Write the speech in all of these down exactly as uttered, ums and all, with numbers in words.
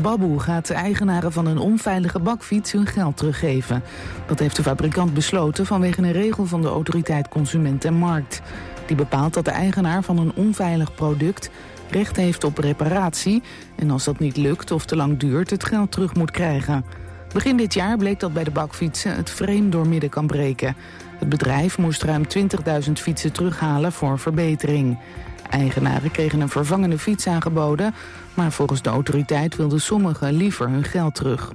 Baboe gaat de eigenaren van een onveilige bakfiets hun geld teruggeven. Dat heeft de fabrikant besloten vanwege een regel van de autoriteit Consument en Markt. Die bepaalt dat de eigenaar van een onveilig product recht heeft op reparatie en als dat niet lukt of te lang duurt, het geld terug moet krijgen. Begin dit jaar bleek dat bij de bakfietsen het frame doormidden kan breken. Het bedrijf moest ruim twintigduizend fietsen terughalen voor verbetering. Eigenaren kregen een vervangende fiets aangeboden, maar volgens de autoriteit wilden sommigen liever hun geld terug.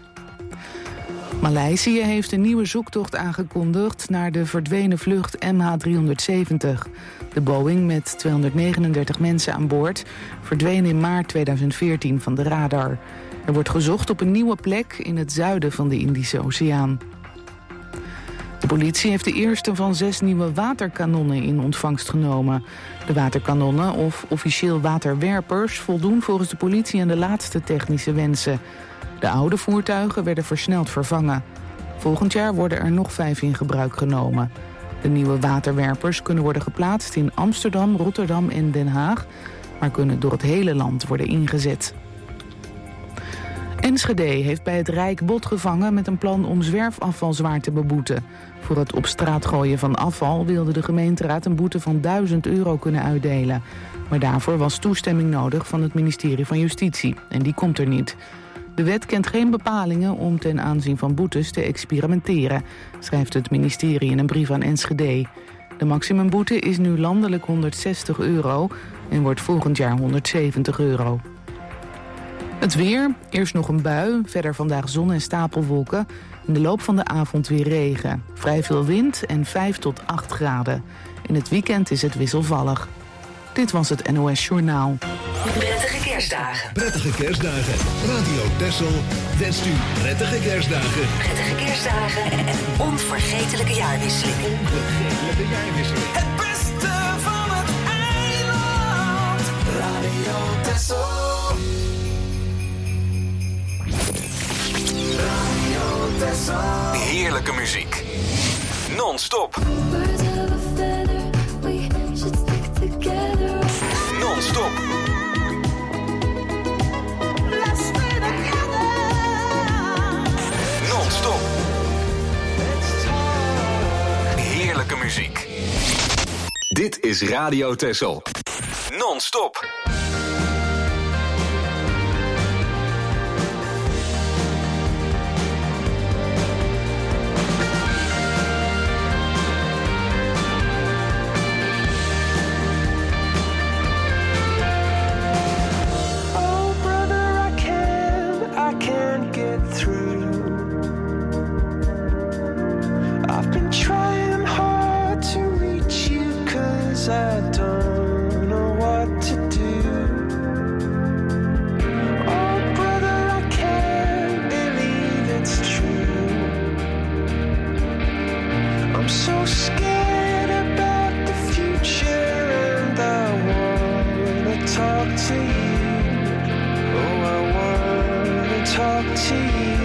Maleisië heeft een nieuwe zoektocht aangekondigd naar de verdwenen vlucht M H driehonderdzeventig. De Boeing met tweehonderdnegenendertig mensen aan boord verdween in maart tweeduizend veertien van de radar. Er wordt gezocht op een nieuwe plek in het zuiden van de Indische Oceaan. De politie heeft de eerste van zes nieuwe waterkanonnen in ontvangst genomen. De waterkanonnen, of officieel waterwerpers, voldoen volgens de politie aan de laatste technische wensen. De oude voertuigen werden versneld vervangen. Volgend jaar worden er nog vijf in gebruik genomen. De nieuwe waterwerpers kunnen worden geplaatst in Amsterdam, Rotterdam en Den Haag, maar kunnen door het hele land worden ingezet. Enschede heeft bij het Rijk bot gevangen met een plan om zwerfafval zwaar te beboeten. Voor het op straat gooien van afval wilde de gemeenteraad een boete van duizend euro kunnen uitdelen. Maar daarvoor was toestemming nodig van het ministerie van Justitie. En die komt er niet. De wet kent geen bepalingen om ten aanzien van boetes te experimenteren, schrijft het ministerie in een brief aan Enschede. De maximumboete is nu landelijk honderdzestig euro en wordt volgend jaar honderdzeventig euro. Het weer, eerst nog een bui, verder vandaag zon en stapelwolken. In de loop van de avond weer regen. Vrij veel wind en vijf tot acht graden. In het weekend is het wisselvallig. Dit was het N O S Journaal. Prettige kerstdagen. Prettige kerstdagen. Radio Texel wenst u prettige kerstdagen. Prettige kerstdagen en een onvergetelijke jaarwisseling. Onvergetelijke jaarwisseling. Het beste van het eiland. Radio Texel. Heerlijke muziek. Non-stop. Non-stop. Non-stop. Heerlijke muziek. Dit is Radio Texel. Non-stop. I don't know what to do. Oh, brother, I can't believe it's true. I'm so scared about the future, and I wanna talk to you. Oh, I wanna talk to you.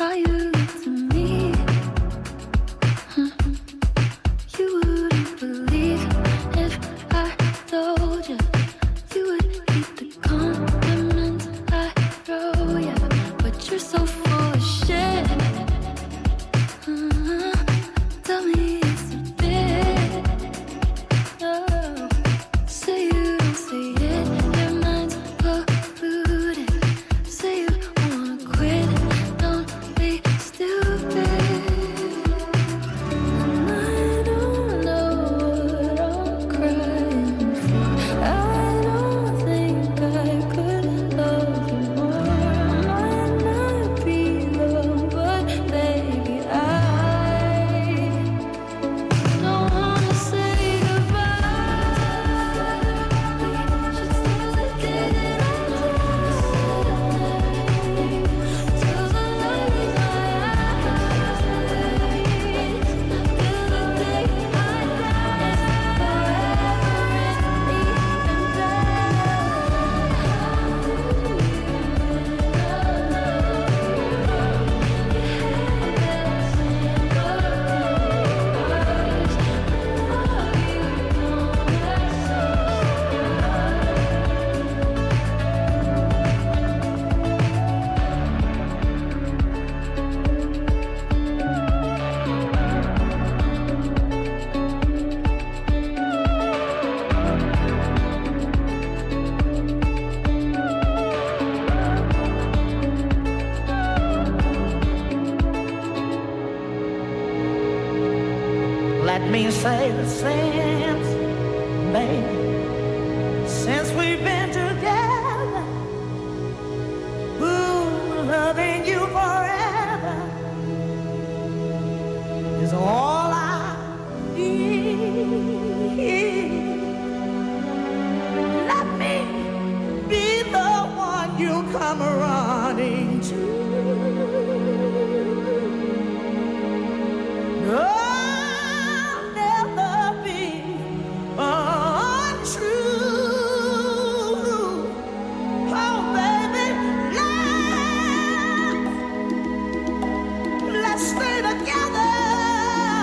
Let me say the since, baby, since we've been together, ooh, loving you forever is all I need. Let me be the one you come running to. Oh, together.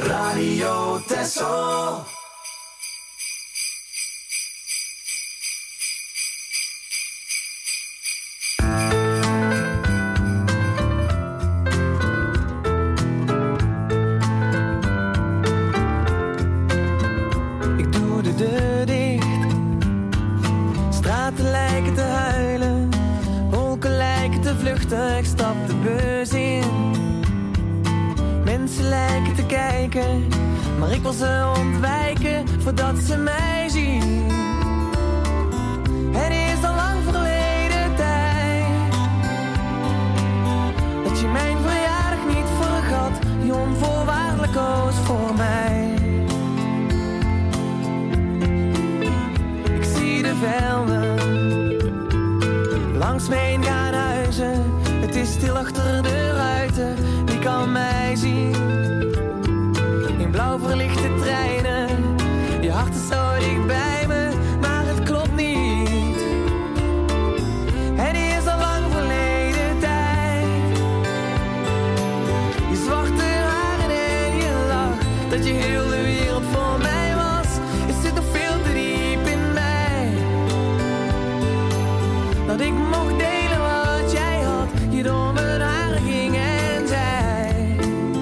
Radio Texel. Ik doe de deur dicht. Straten lijken te huilen. Wolken lijken te vluchten. Ik stap de bus in. Mensen lijken te kijken, maar ik wil ze ontwijken voordat ze mij zien. Het is al lang verleden tijd dat je mijn verjaardag niet vergat, je onvoorwaardelijk koos voor mij. Ik zie de velden langs me heen gaan huizen. Het is stil achter de ruiten, wie kan mij zien? In blauw verlichte treinen, je hart is zo dicht bij me, maar het klopt niet. Het is al lang verleden tijd. Je zwarte haren en je lach, dat je heel de wereld voor mij was. Het zit nog veel te diep in mij, dat ik mocht delen wat jij had, je door mijn haren ging en zei.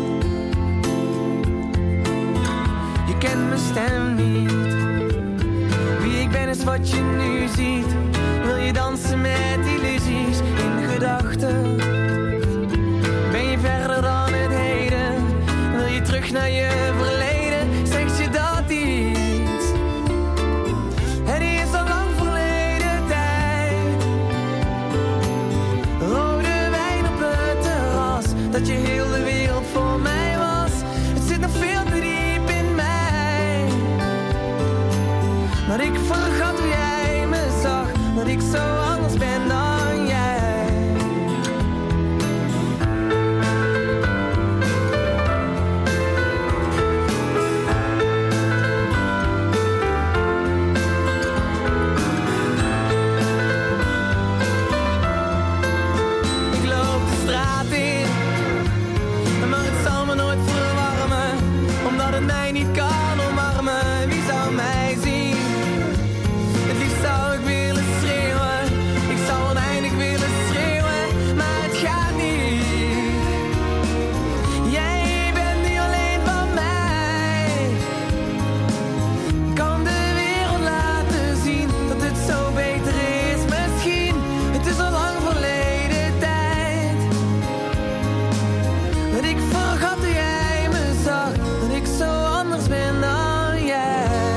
Je kent mijn stem niet, wie ik ben is wat je nu ziet. Wil je dansen met illusies in gedachten? Ben je verder dan het heden? Wil je terug naar je verleden? Zegt je dat iets? Het is al lang verleden tijd. Rode wijn op het terras, dat je heel de wereld voor mij was. Het zit nog veel te diep in mij, dat ik vergat hoe jij me zag, dat ik zo anders ben dan jij. Ik loop de straat in, maar het zal me nooit verwarmen, omdat het mij niet kan omarmen. Wie zou mij zien? Het liefst zou ik willen schreeuwen, ik zou oneindig willen schreeuwen, maar het gaat niet. Jij bent nu alleen van mij. Kan de wereld laten zien dat het zo beter is misschien. Het is al lang verleden tijd, dat ik vergat hoe jij me zag, dat ik zo anders ben dan jij.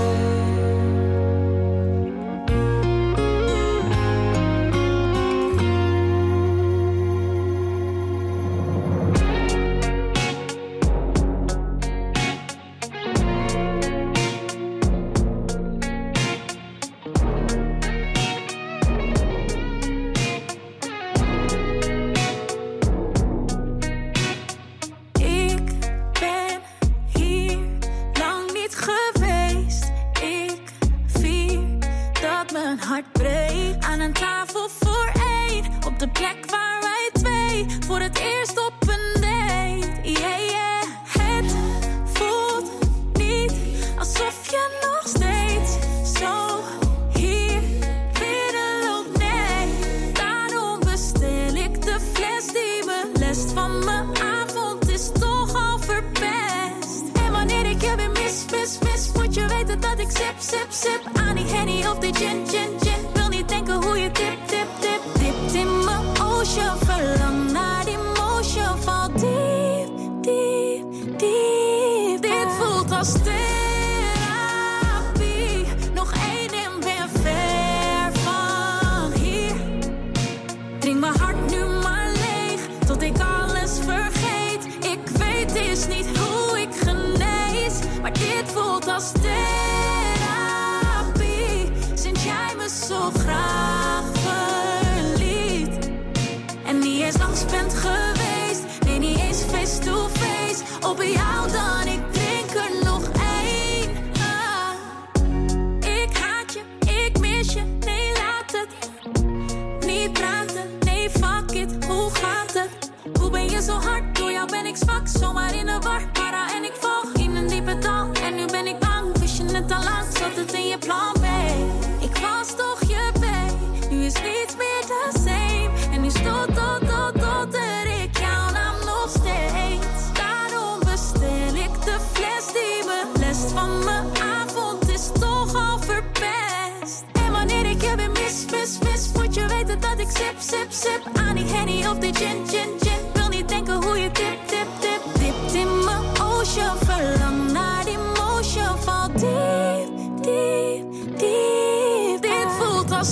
Ik ben hier lang niet geweest. Ik vier dat mijn hart breekt aan een tafel voor één, op de plek waar wij twee voor het eerst op een date. Yeah, yeah. Het voelt niet alsof je nog steeds zo hier binnenloopt. Nee, daarom bestel ik de fles die me lest van mijn avond is toch al verpest. En wanneer ik je weer mis, mis, mis, moet je weten dat ik sip, sip, sip aan die Henny of die gin, gin, gin. Wil niet denken hoe je dip, dip, dip, dipt in mijn ocean. Verlang naar die motion, val diep, diep, diep. Dit voelt als therapie. Nog één en ben ver van hier. Drink mijn hart nu maar leeg, tot ik alles vergeet. Ik weet is niet hoe ik genees, maar dit voelt als therapie. Sinds jij me zo graag verliet en niet eens langs bent geweest, nee niet eens face to face. Op jou dan, ik drink er nog één. sip, sip, sip aan die Henny of die gin, gin, gin. Wil niet denken hoe je dip, dip, dip, dipt in mijn ocean. Verlang naar die motion, val diep, diep, diep. Dit voelt als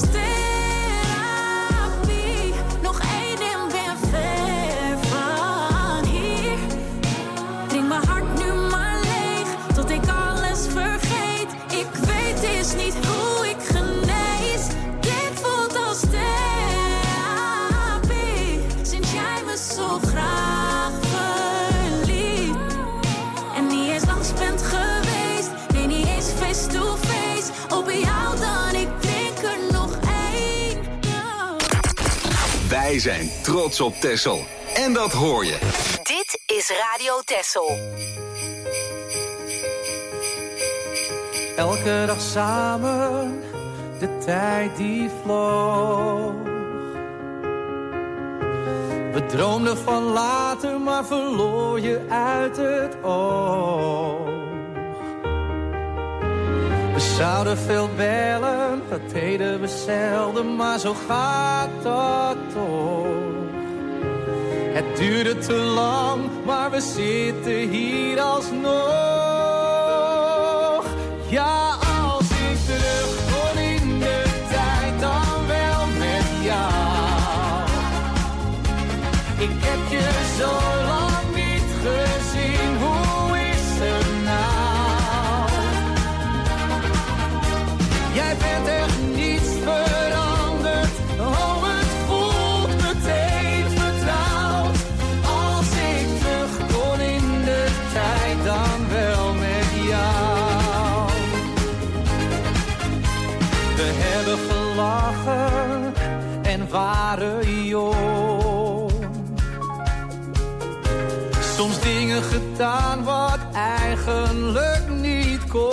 therapie. Nog één en ben ver van hier. Drink mijn hart nu maar leeg, tot ik alles vergeet. Ik weet is niet hoe ik genees. Dit voelt als therapie. Sinds jij me zo graag verliet. En niet eens langs bent geweest. Nee, niet eens face to face. Op jou dan, ik drink er nog één. No. Wij zijn trots op Texel. En dat hoor je. Dit is Radio Texel. Elke dag samen, de tijd die vloog. We droomden van later, maar verloor je uit het oog. We zouden veel bellen, dat deden we zelden, maar zo gaat dat toch. Het duurde te lang, maar we zitten hier alsnog. Ja, als ik terug kon in de tijd, dan wel met jou. Ik heb je zo lang niet gezien, hoe is het nou? Jij bent echt niets veranderd, oh het voelt meteen vertrouwd. Als ik terug kon in de tijd, dan wel met jou. We hebben gelachen en waren jong. Soms dingen gedaan wat eigenlijk niet kon.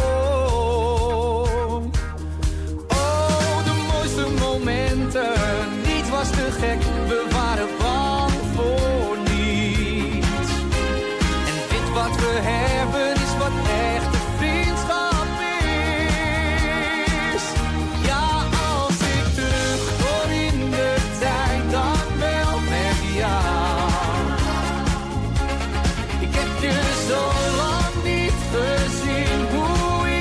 Oh, de mooiste momenten, niet was te gek, we waren bang voor niets. En dit wat we hebben is wat echte vriendschap is. Ja, als ik terug kon in de tijd, dan wel met jou. Ik heb je zo lang niet gezien, hoe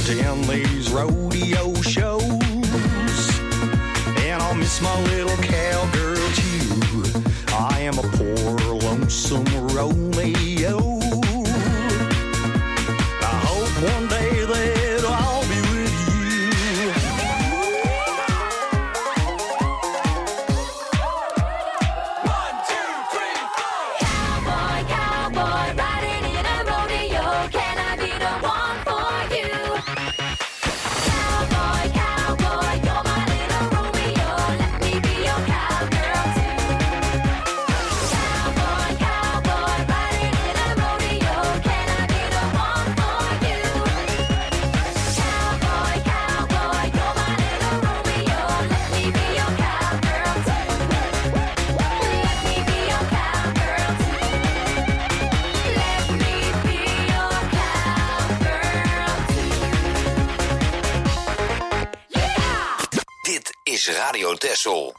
in these rodeo shows. And I'll miss my little cowgirl too. I am a poor, lonesome Romeo. I hope one day that I'll be with you. One, two, three, four. Cowboy, cowboy, riding in a rodeo. Can I be the one for you? Cowboy, cowboy, you're my little Romeo. Let me be your cowgirl too. Cowboy, cowboy, riding in a rodeo. Can I be the one for you? Cowboy, cowboy, you're my little Romeo. Let me be your cowgirl too. Let me be your cowgirl too. Let me be your cowgirl too. Dit is Radio Texel.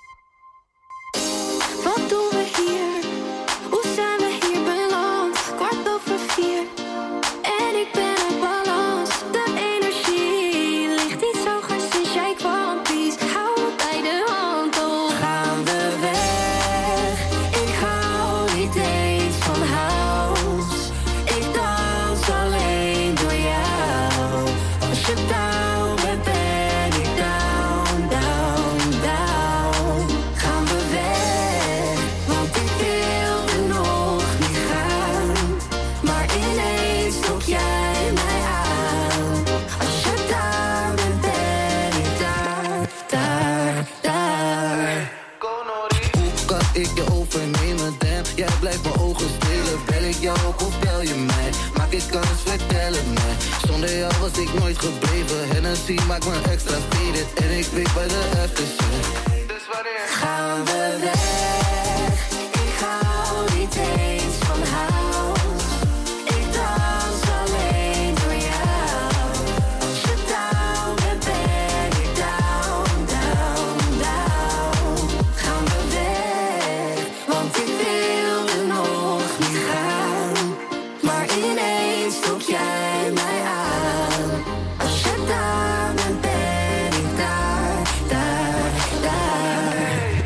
Wat doen we hier? Hoe zijn we hier beland? Kwart over vier en ik ben uit balans. De energie ligt iets hoger sinds jij kwam. Please, hou me bij de hand. Oh, gaan we weg? Ik hou niet eens van house. Ik dans alleen door jou. Als je down bent, ben ik down, down, down. Gaan we weg, want ik wilde nog niet gaan. Maar ineens trok jij mij aan. Als je daar bent, ben ik daar, daar, daar. Hoe kan ik je overnemen, damn? Jij blijft mijn ogen stelen. Bel ik jou op of bel je mij? Maak ik kans, vertel het mij. Zonder jou was ik nooit gebleven. Hennessy maakt me extra faded. En ik weet bij de aftershave. Gaan we weg? Ik hou niet eens van house. Ik dans alleen door jou. Als je down bent, ben ik down, down, down. Gaan we weg? Want ik wilde nog niet gaan. Maar ineens trok jij mij aan. Als je daar bent, ben ik daar, daar, daar.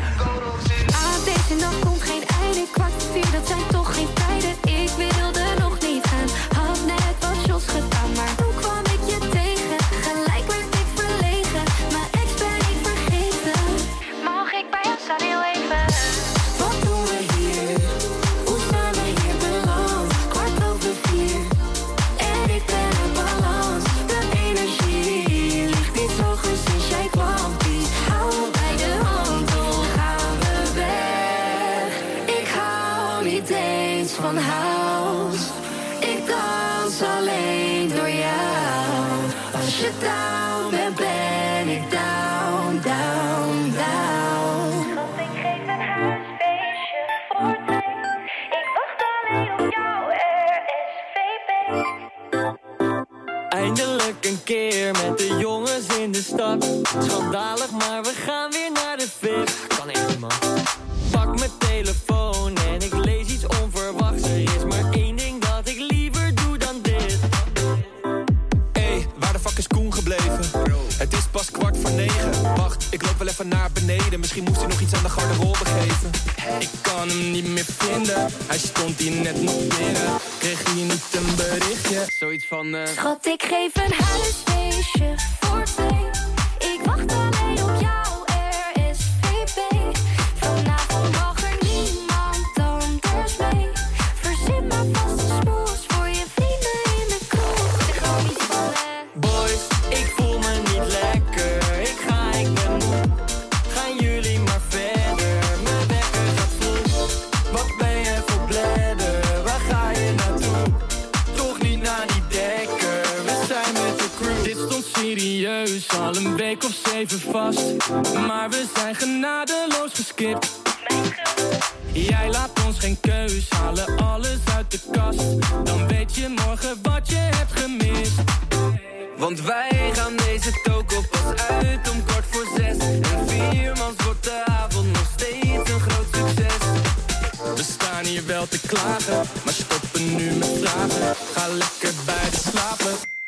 Aan deze nacht komt geen einde. Kwart voor vier, dat zijn toch geen tijden. Ik wilde nog niet gaan. Had net wat shots gedaan, maar toen kwam ik je tegen. Gelijk werd ik verlegen. Mijn ex ben ik vergeten. Mag ik bij jou staan heel even? Wat doen we hier? Hoe zijn we hier beland? Kwart over vier en ik ben uit balans. De energie ligt iets hoger sinds jij kwam. Please, hou me bij de hand. Oh, gaan we weg? Ik hou niet eens van house. Ik dans alleen door jou. Als je down bent, ben ik down, down, down. Schat, ik geef een huisfeestje voor twee. Ik wacht alleen op jou, R S V P. Eindelijk een keer met de jongens in de stad. Schandalig, maar we gaan weer naar de V I P. Kan echt niet, man. Pak mijn telefoon en ik lees iets onverwachts. Er is maar één ding dat ik liever doe dan dit. Hey, waar de fuck is Koen gebleven? Het is pas kwart voor negen. Wacht, ik loop wel even naar beneden. Misschien moest hij nog iets aan de garderobe geven. Ik kan hem niet meer vinden. Hij stond hier net nog binnen. Kreeg hij niet een berichtje? Zoiets van... eh Schat, ik geef een huisfeestje voor twee. Ik wacht alleen op jou, R S V P. Vanavond mag er niemand anders mee. Verzin maar vast een smoes voor je vrienden in de kroeg. Zeg gewoon iets van eh. Boys, ik voel me niet lekker. Ik ga, ik ben moe. Gaan jullie maar verder. Mijn wekker gaat vroeg. Wat ben je voor bladder? Waar ga je naartoe? Toch niet naar die dekker. We zijn met de crew. Dit stond serieus al een week of zeven vast. Maar we zijn genadeloos geskipt. Jij laat ons geen keus, halen alles uit de kast. Dan weet je morgen wat je hebt gemist. Want wij gaan deze toko pas uit om kwart voor zes. En viermans wordt de avond nog steeds een groot succes. We staan hier wel te klagen, maar stoppen nu met vragen. Ga lekker bij de slapen.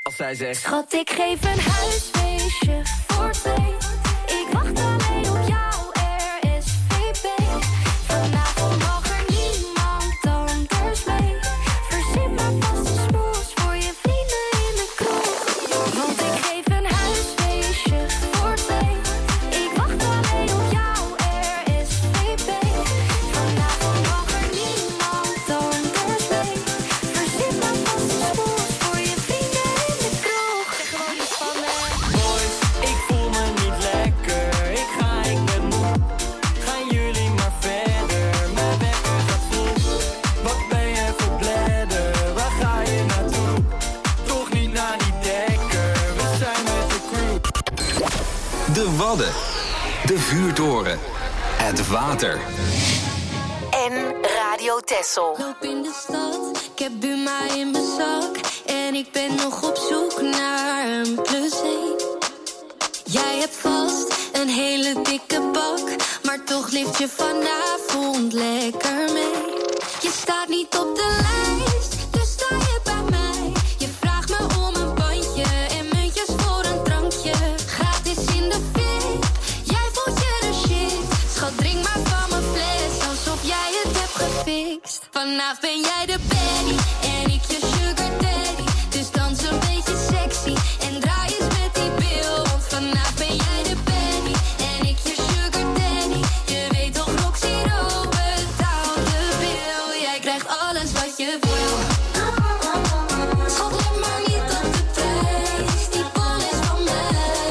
Als zij zegt: schat, ik geef een huisfeestje voor twee. Ik wacht alleen op jou, R S V P. Vanavond mag er niemand anders mee. Verzin maar vast een smoes voor je vrienden in de kroeg. Want ik geef een huisfeestje voor twee. Ik wacht alleen op jou, R S V P. Vanavond mag er niemand anders mee. Verzin maar vast een smoes voor je vrienden in de kroeg. Zeg gewoon iets van me. Boys, ik voel me niet lekker. Ik ga, ik ben moe. Gaan jullie maar verder. Mijn wekker gaat vroeg. Wat ben je voor bladder? Waar ga je naartoe? Toch niet naar die dekker. We zijn met de crew. De Wadden. De Vuurtoren. Het water. En Radio Texel. Loop in de stad, ik heb Buma in mijn zak. En ik ben nog op zoek naar een plus één. Jij hebt vast een hele dikke bak, maar toch lift je vanavond lekker mee. Je staat niet op de lijst, dus sta je bij mij. Je vraagt me om een bandje en muntjes voor een drankje. Gratis in de VIP, jij voelt je de shit. Schat, drink maar van mijn fles, alsof jij het hebt gefixt. Vanavond ben jij de baddie en ik je sugar daddy. Dus dans een beetje sexy en draai eens met die bil. Want vanavond ben jij de baddie en ik je sugar daddy. Je weet toch, Roxy Rowe betaalt de bil. Jij krijgt alles wat je wil. Schat, let maar niet op de prijs, die bon is van mij.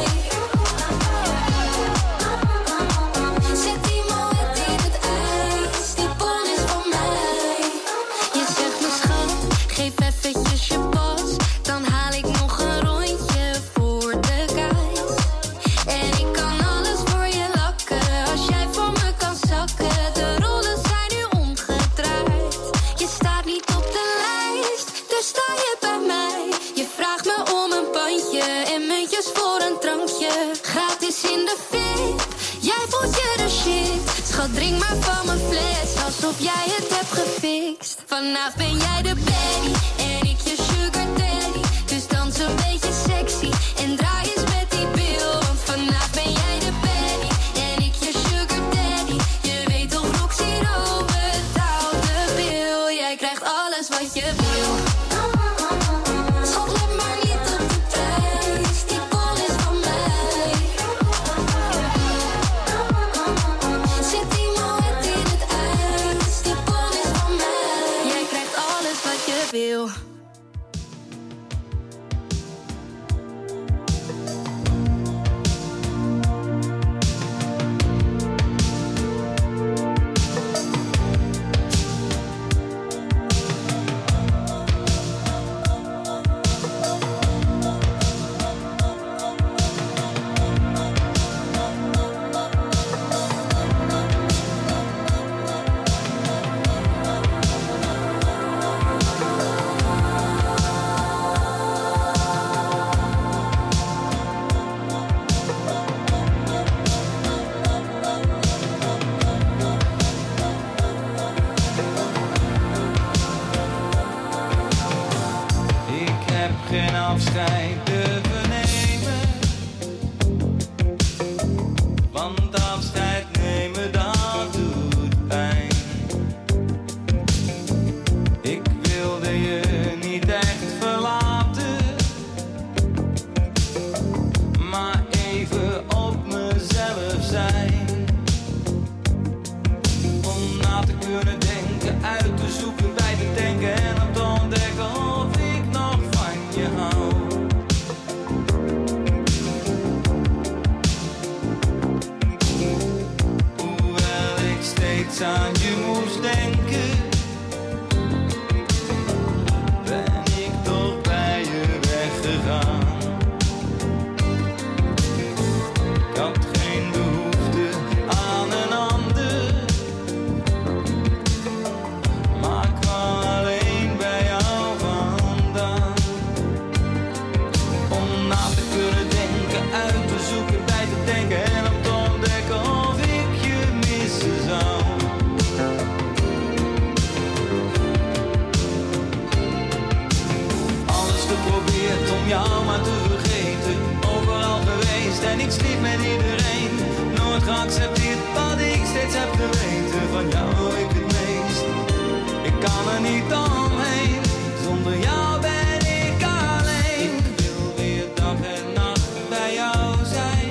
Zet die moed in het ijs, die bon is van mij. Je zegt me schat, geef eventjes je pas. Dan haal ik nog een rondje voor de guys. En ik kan alles voor je lakken, als jij voor me kan zakken. De rollen zijn nu omgedraaid. Je staat niet op de lijst, dus sta je bij mij. Je vraagt me om een bandje en muntjes voor een drankje. Gratis in de VIP, jij voelt je de shit. Schat, drink maar van mijn fles, alsof jij het hebt gefixt. Vanavond ben jij de baddie en ik je sugar daddy. Dus dans een beetje sexy en draai eens met die bil. Want vanavond ben jij de baddie en ik je sugar daddy. Je weet toch, Roxy Rowe betaalt de bil. Jij krijgt alles wat je wil. Schat, let maar niet op de prijs, die bon is van mij. Zet die moed in het ijs, die bon is van mij. Jij krijgt alles wat je wil. Ik heb geen afscheid durven nemen, want afscheid nemen dat doet pijn. Ik wilde je niet echt verlaten, maar even op mezelf zijn. Om na te kunnen denken, uit te zoeken, bij te denken en om te ontdekken of ik nog van je hou. ik sliep met iedereen. Nooit geaccepteerd wat ik steeds heb geweten. Van jou hou ik het meest. Ik kan er niet omheen. Zonder jou ben ik alleen. Ik wil weer dag en nacht bij jou zijn.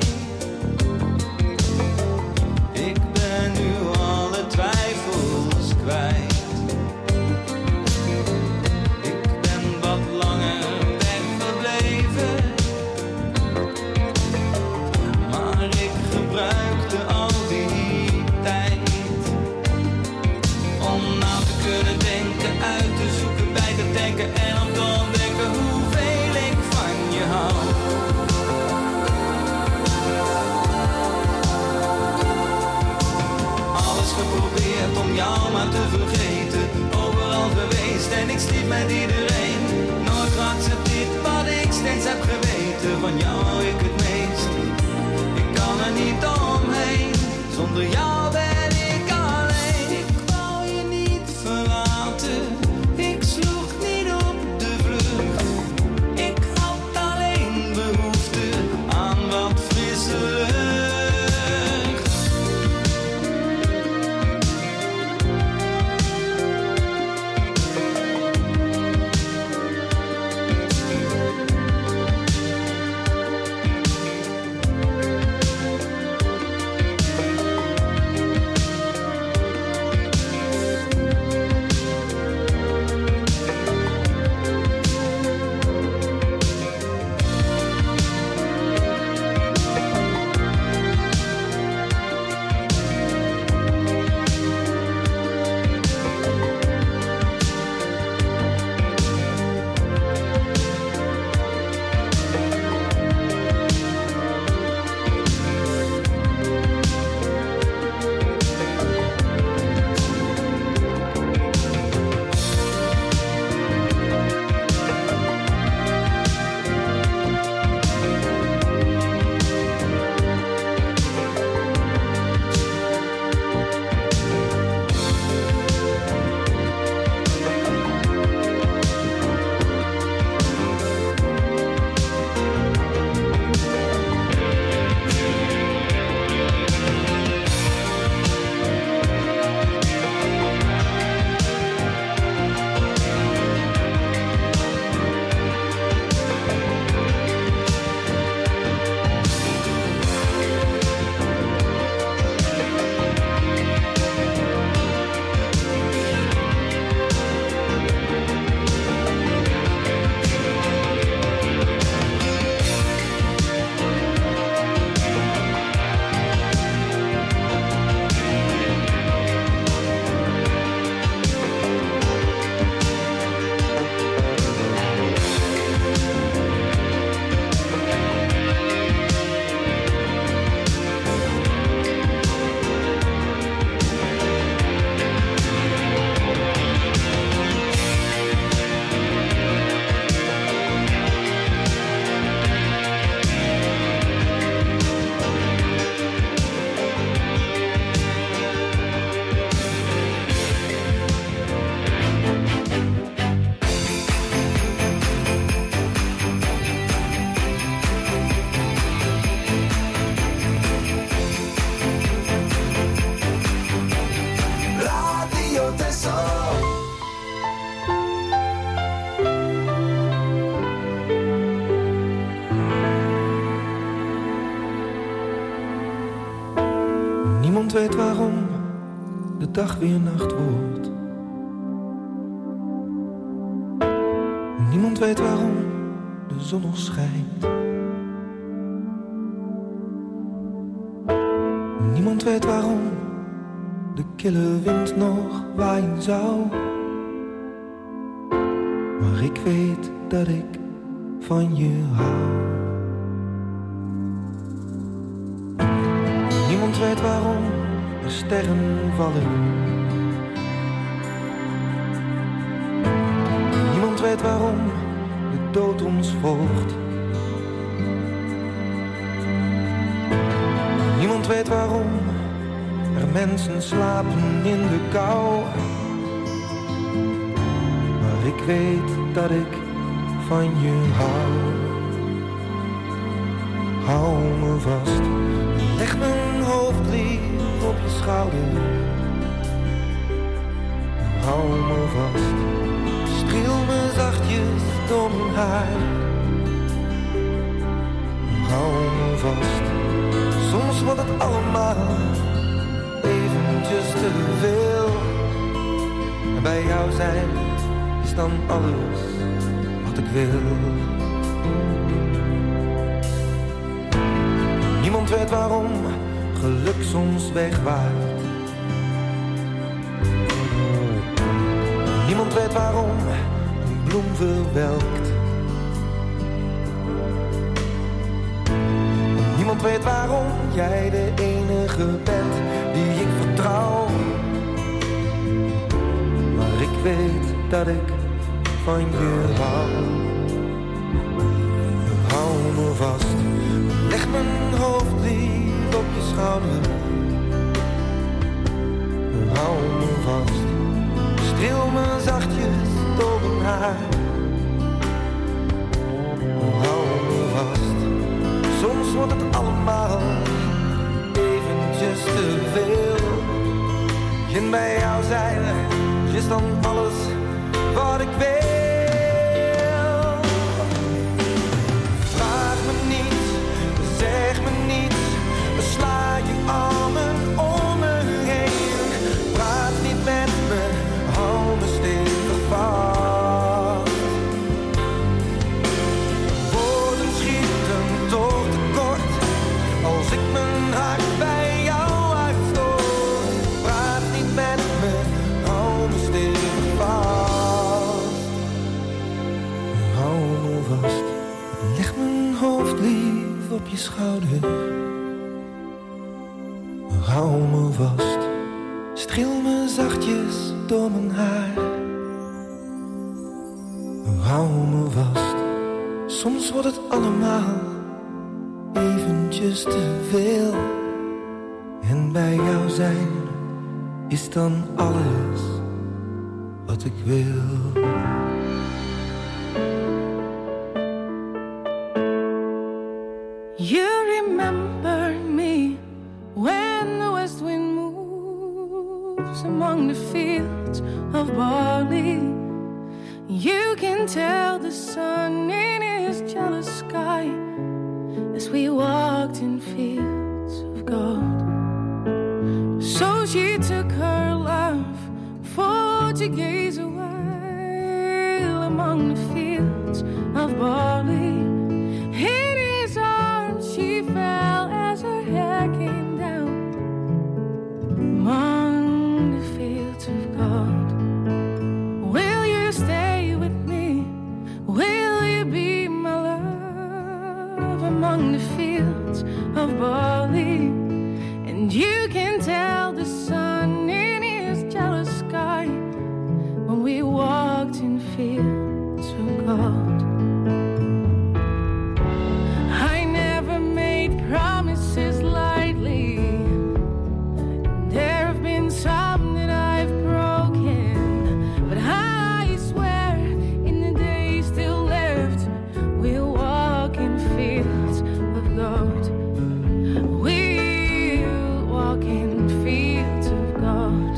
Ik ben nu alle twijfels kwijt. Ik ben wat langer weggebleven. Maar ik gebruikte al die tijd om na te kunnen denken, uit te zoeken, bij te denken en om te ontdekken hoeveel ik van je hou. Alles geprobeerd om jou maar te vergeten, overal geweest en ik sliep met iedereen. Nooit geaccepteerd wat ik steeds heb geweten, van jou hou ik het meest. Ik kan er niet omheen, zonder jou ben ik alleen. Ik wou je niet verlaten, ik sloeg niet op de vlucht. Ik had alleen behoefte aan wat frisse lucht. Niemand weet waarom de dag weer nacht wordt. Niemand weet waarom de zon nog schijnt. Niemand weet waarom de kille wind nog waaien zou. Maar ik weet dat ik van je hou. Niemand weet waarom er sterren vallen. Niemand weet waarom de dood ons volgt. Niemand weet waarom er mensen slapen in de kou. Maar ik weet dat ik van je hou. hou me vast. Leg mijn hoofd lief op je schouder. Hou me vast. Streel me zachtjes door mijn haar. Hou me vast. Soms wordt het allemaal eventjes te veel. En bij jou zijn is dan alles wat ik wil. Niemand weet waarom geluk soms wegwaait. Niemand weet waarom een bloem verwelkt. Niemand weet waarom jij de enige bent die ik vertrouw. Maar ik weet dat ik van je hou. Hou me vast. Leg mijn hoofd lief op je schouder. Hou me vast. Streel me zachtjes door mijn haar. Hou me vast. Soms wordt het allemaal eventjes te veel. En bij jou zijn is dan alles wat ik wil. Vraag me niet, zeg me niets. Sla je armen om me heen. Praat niet met me, hou me stevig vast. Woorden schieten toch tekort als ik mijn hart bij jou uitstoot. Praat niet met me, hou me stevig vast. Hou me vast. Leg mijn hoofd lief op je schouder. Hou me vast. Streel me zachtjes door mijn haar. Hou me vast. Soms wordt het allemaal eventjes te veel. En bij jou zijn is dan alles wat ik wil. You remember me when the west wind moves among the fields of barley. You can tell the sun in his jealous sky as we walked in fields of gold. So she took her love for to gaze a while among the fields of barley. In his arms she fell as her hair came down among the fields of gold. Will you stay with me? Will you be my love among the fields of barley? And you can tell the sun in his jealous sky when we walked in fields of gold. I never made promises lightly. There have been some that I've broken, but I swear in the days still left we'll walk in fields of gold. We'll walk in fields of gold.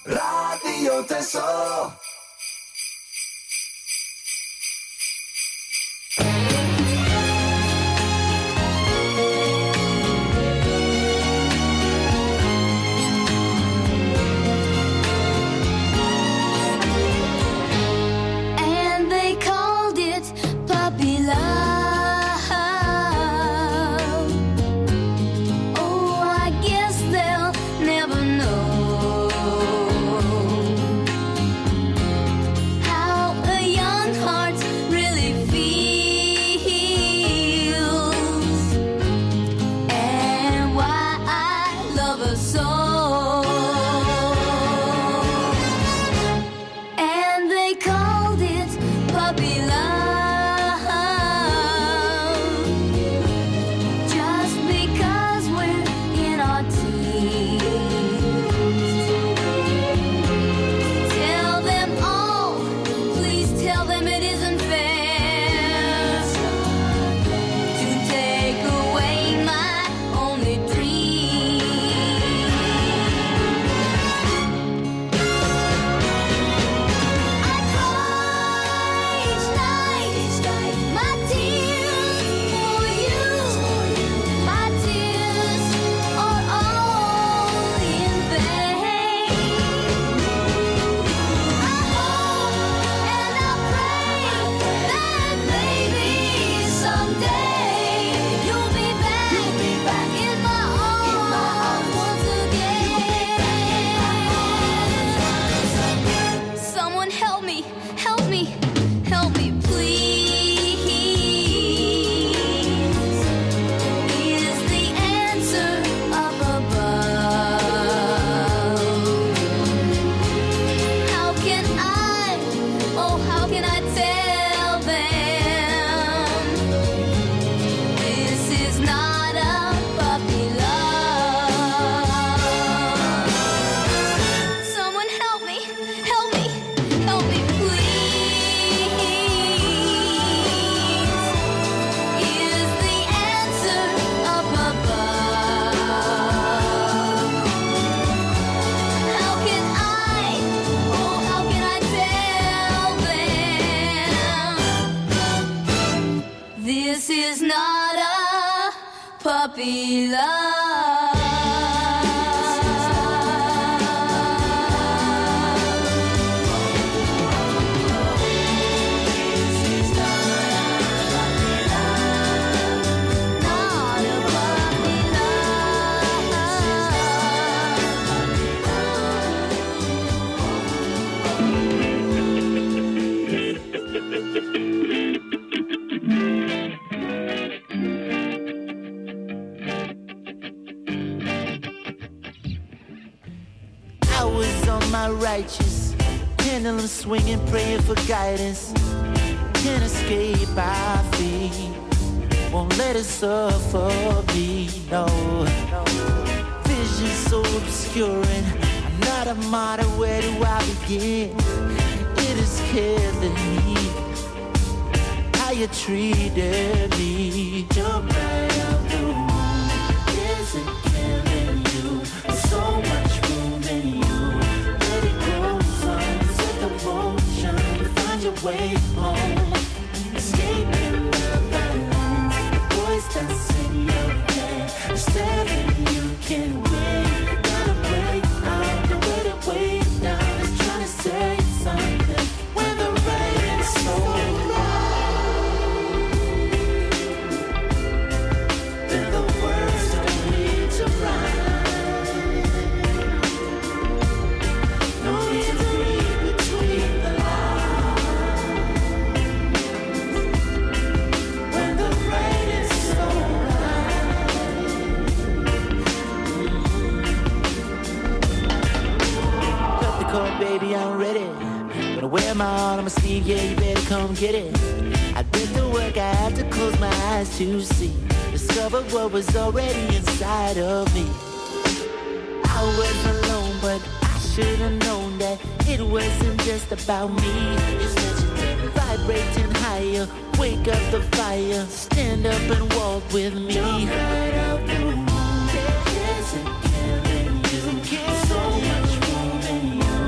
Radio Tessel. And they called it puppy love. Oh, I guess they'll never know how a young heart really feels and why I love her so. And they called it puppy love just because we're in our teens. Tell them all, please tell them it isn't fair to take away my only dream. I cry each night, my tears for you. My tears are all in vain. I hope and I pray that maybe someday you'll be back in my arms once again. Someone help me, help me, help me, please. Is the answer up above? How can I, oh, how can I tell them this is not a puppy love? Someone help me, help me, help me, please. Is the answer up above? How can I, oh, how can I tell them this is not a puppy love? Not a puppy I was on my righteous, pendulum swinging, praying for guidance. Can't escape our feet, won't let it suffer me, no. Vision so obscuring, I'm not a martyr, where do I begin? It is killing me, how you treated me. Jump right out the room, is it killing you? There's so much room in you. Let it go, son, set the motion. Find your way home, escaping the violence. The voice that's in your head is telling you can't win. Gotta break out, the way to wait now is trying to say something when the rain is so loud. Then the words don't need to rhyme. No need to read between the lines. When the rain is so light. Cut the cord, baby, I'm ready. Gonna wear my heart on my sleeve, yeah, you better come get it. I did the work, I had to close my eyes to see. Discover what was already inside of me. I was alone, but I should have known that it wasn't just about me. It's legendary, vibrating higher, wake up the fire, stand up and walk with me. Jump right out the room, isn't killing you. So much room in you.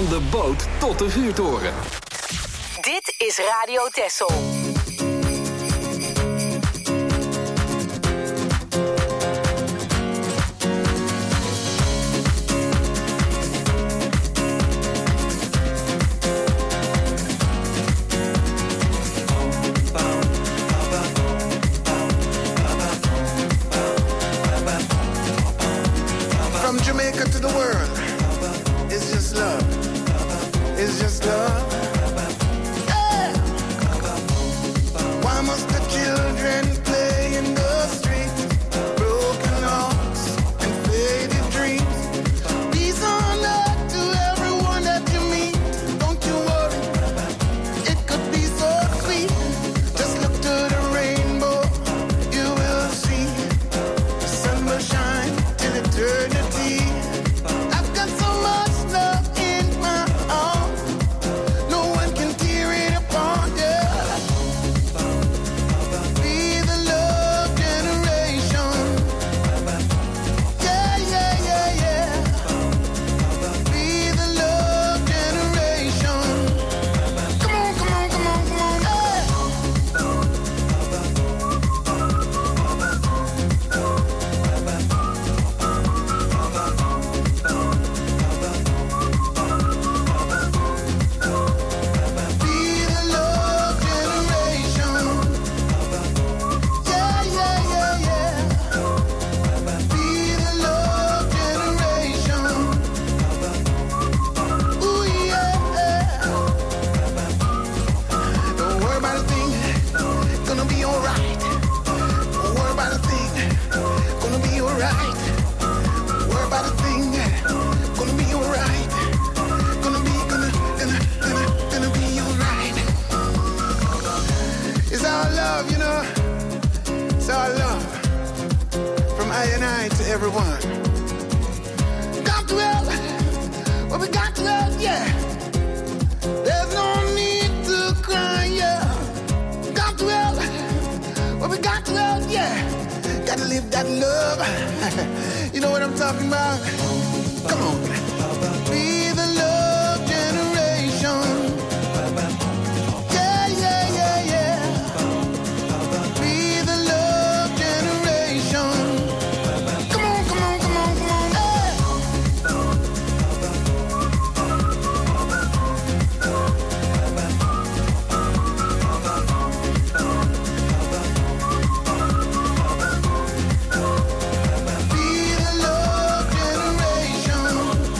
Van de boot tot de vuurtoren. Dit is Radio Texel. From Jamaica to the world, it's just love. It's just love. Yeah. Why must the children play in the streets? Broken hearts and faded dreams. Peace on earth to everyone that you meet. Don't you worry, it could be so sweet. Just look to the rainbow, you will see. The sun will shine till eternity. I've got so much love in my arms, no one can tear it apart, yeah. Be the love generation. Yeah, yeah, yeah, yeah. Be the love generation. Come on, come on, come on, come on, yeah. Be the love generation. Yeah, yeah, yeah, yeah. Be the love generation. Ooh, yeah. Don't worry about a thing, gonna be alright. Don't worry about a thing, gonna be alright. Don't worry about a thing, gonna be alright. Gonna be, gonna, gonna, gonna, gonna be alright. It's our love, you know. It's our love. From I and I to everyone. Got to help. Well, we got to help, yeah. There's no need to cry, yeah. Got to help. Well, we got to help, yeah. Gotta live that love. You know what I'm talking about? Come on. Be the love generation. Yeah, yeah, yeah, yeah. Be the love generation. Come on, come on, come on, come on. Hey. Be the love generation.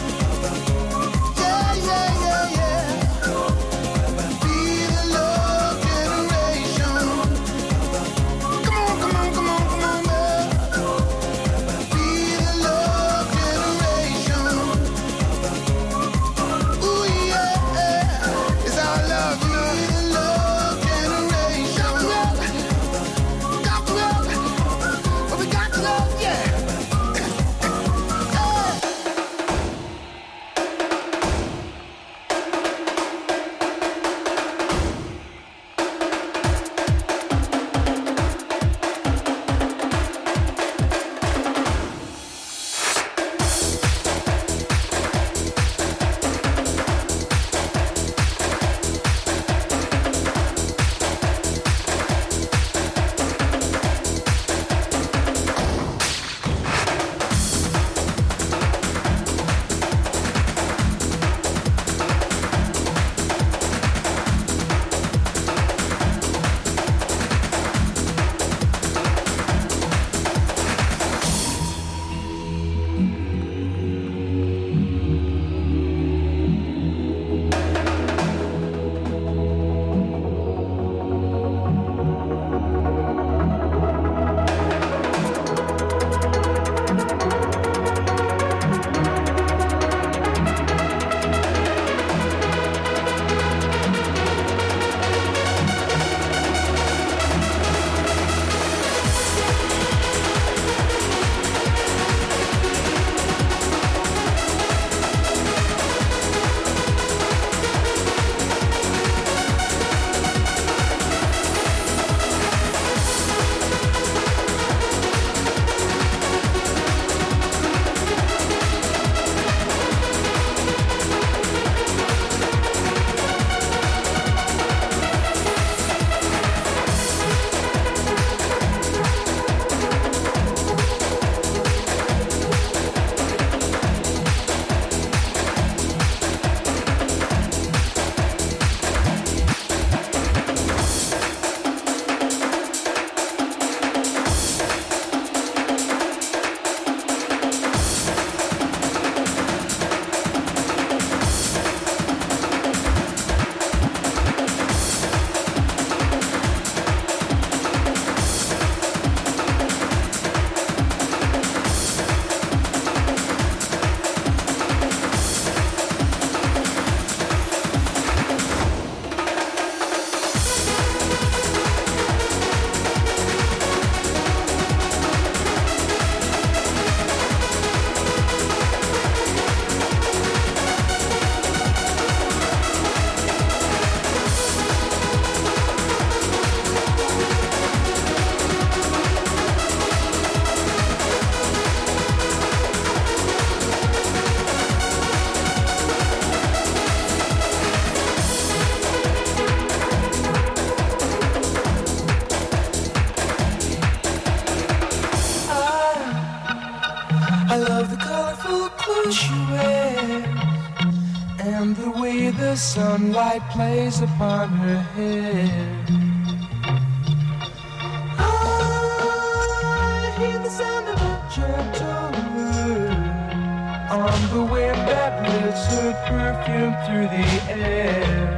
light plays upon her head. I hear the sound of a gentle word on the wind that lifts her perfume through the air.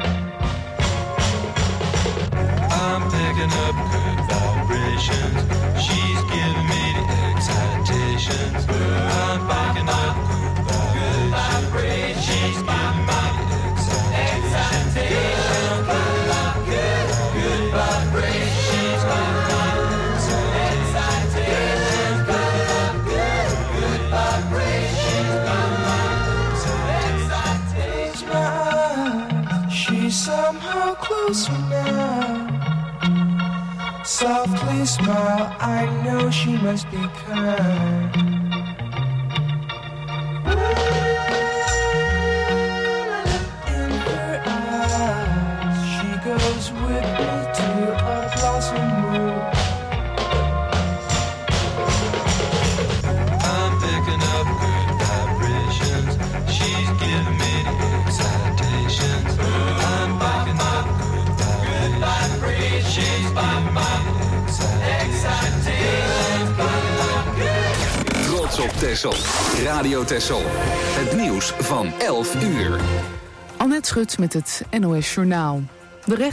I'm picking up good vibrations. She's giving me the excitations. I'm picking up good vibrations. She's giving me the excitations. Good, good vibrations. She's giving me the excitations. Good, good vibrations. Excitations. She's somehow closer now. Softly smile, I know she must be kind. In her eyes, she goes with me to a blossom room. I'm picking up good vibrations. She's giving me the excitations. I'm picking up good vibrations. She's giving me Trots op Texel. Radio Texel. Het nieuws van elf uur. Annette Schut met het N O S Journaal. De rechter